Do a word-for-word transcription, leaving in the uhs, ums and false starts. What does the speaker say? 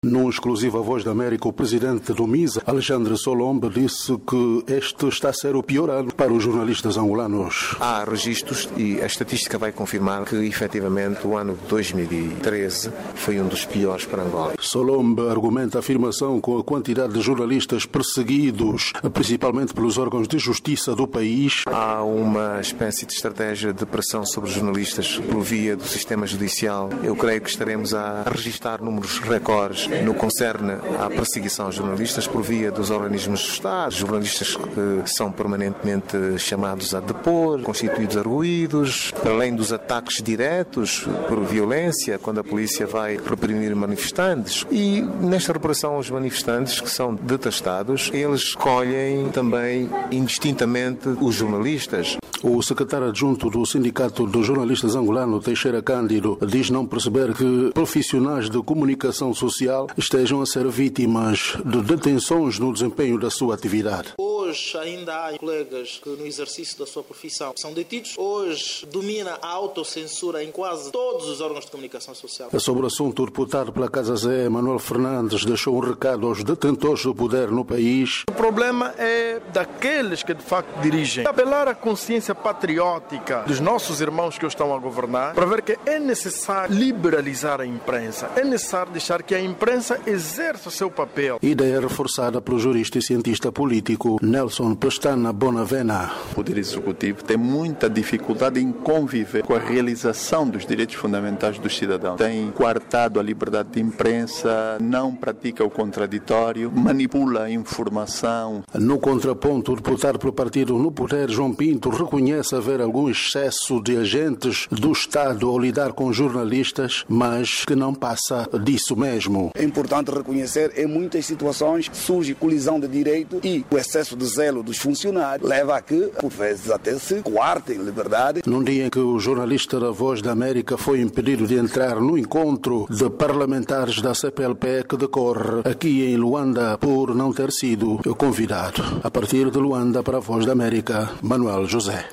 Num exclusivo à Voz da América, o presidente do MISA, Alexandre Solomba, disse que este está a ser o pior ano para os jornalistas angolanos. Há registros e a estatística vai confirmar que, efetivamente, o ano de dois mil e treze foi um dos piores para Angola. Solomba argumenta a afirmação com a quantidade de jornalistas perseguidos, principalmente pelos órgãos de justiça do país. Há uma espécie de estratégia de pressão sobre os jornalistas por via do sistema judicial. Eu creio que estaremos a registrar números recordes no que concerne à perseguição aos jornalistas por via dos organismos do Estado, jornalistas que são permanentemente chamados a depor, constituídos arguídos, além dos ataques diretos por violência, quando a polícia vai reprimir manifestantes. E nesta repressão aos manifestantes que são detestados, eles escolhem também indistintamente os jornalistas. O secretário adjunto do Sindicato dos Jornalistas Angolano, Teixeira Cândido, diz não perceber que profissionais de comunicação social estejam a ser vítimas de detenções no desempenho da sua atividade. Hoje ainda há colegas que no exercício da sua profissão são detidos. Hoje domina a autocensura em quase todos os órgãos de comunicação social. Sobre o assunto, o deputado pela Casa Zé, Manuel Fernandes, deixou um recado aos detentores do poder no país. O problema é daqueles que de facto dirigem. Apelar à consciência patriótica dos nossos irmãos que estão a governar para ver que é necessário liberalizar a imprensa. É necessário deixar que a imprensa exerça o seu papel. Ideia reforçada pelo jurista e cientista político Nelson Pestana Bonavena. O Poder Executivo tem muita dificuldade em conviver com a realização dos direitos fundamentais dos cidadãos. Tem coartado a liberdade de imprensa, não pratica o contraditório, manipula a informação. No contraponto, o deputado pelo partido no poder, João Pinto, reconhece haver algum excesso de agentes do Estado ao lidar com jornalistas, mas que não passa disso mesmo. É importante reconhecer, em muitas situações surge colisão de direito e o excesso de zelo dos funcionários leva a que, por vezes, até se coartem liberdade. Num dia em que o jornalista da Voz da América foi impedido de entrar no encontro de parlamentares da C P L P que decorre aqui em Luanda por não ter sido convidado. A partir de Luanda para a Voz da América, Manuel José.